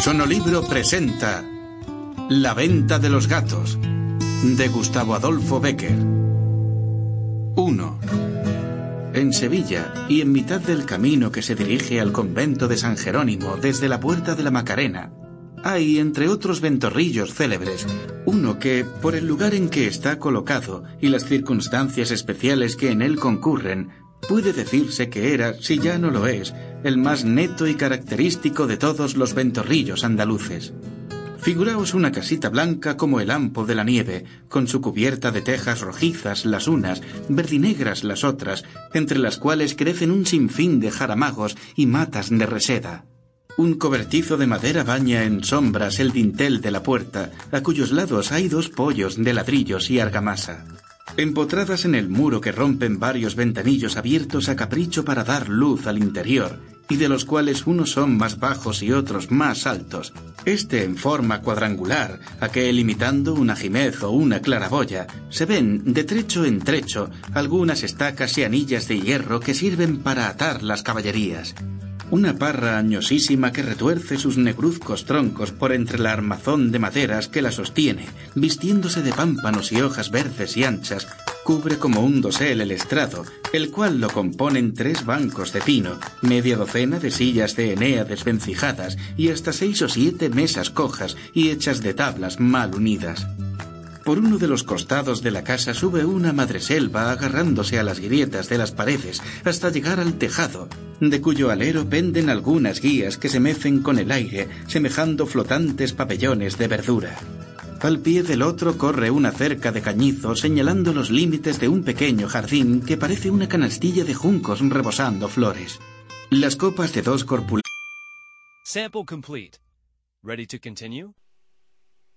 Sonolibro presenta La venta de los gatos, de Gustavo Adolfo Bécquer. 1. En Sevilla, y en mitad del camino que se dirige al convento de San Jerónimo desde la Puerta de la Macarena, hay, entre otros ventorrillos célebres, uno que, por el lugar en que está colocado y las circunstancias especiales que en él concurren, puede decirse que era, si ya no lo es, el más neto y característico de todos los ventorrillos andaluces. Figuraos una casita blanca como el ampo de la nieve, con su cubierta de tejas rojizas las unas, verdinegras las otras, entre las cuales crecen un sinfín de jaramagos y matas de reseda. Un cobertizo de madera baña en sombras el dintel de la puerta, a cuyos lados hay 2 pollos de ladrillos y argamasa. Empotradas en el muro que rompen varios ventanillos abiertos a capricho para dar luz al interior, y de los cuales unos son más bajos y otros más altos, este en forma cuadrangular, aquel imitando una jimez o una claraboya, se ven, de trecho en trecho, algunas estacas y anillas de hierro que sirven para atar las caballerías. Una parra añosísima que retuerce sus negruzcos troncos por entre la armazón de maderas que la sostiene, vistiéndose de pámpanos y hojas verdes y anchas, cubre como un dosel el estrado, el cual lo componen 3 bancos de pino, media docena de sillas de enea desvencijadas y hasta 6 o 7 mesas cojas y hechas de tablas mal unidas. Por uno de los costados de la casa sube una madreselva agarrándose a las grietas de las paredes hasta llegar al tejado, de cuyo alero penden algunas guías que se mecen con el aire, semejando flotantes pabellones de verdura. Al pie del otro corre una cerca de cañizo señalando los límites de un pequeño jardín que parece una canastilla de juncos rebosando flores. Las copas de 2 corpulentos. Sample complete. Ready to continue?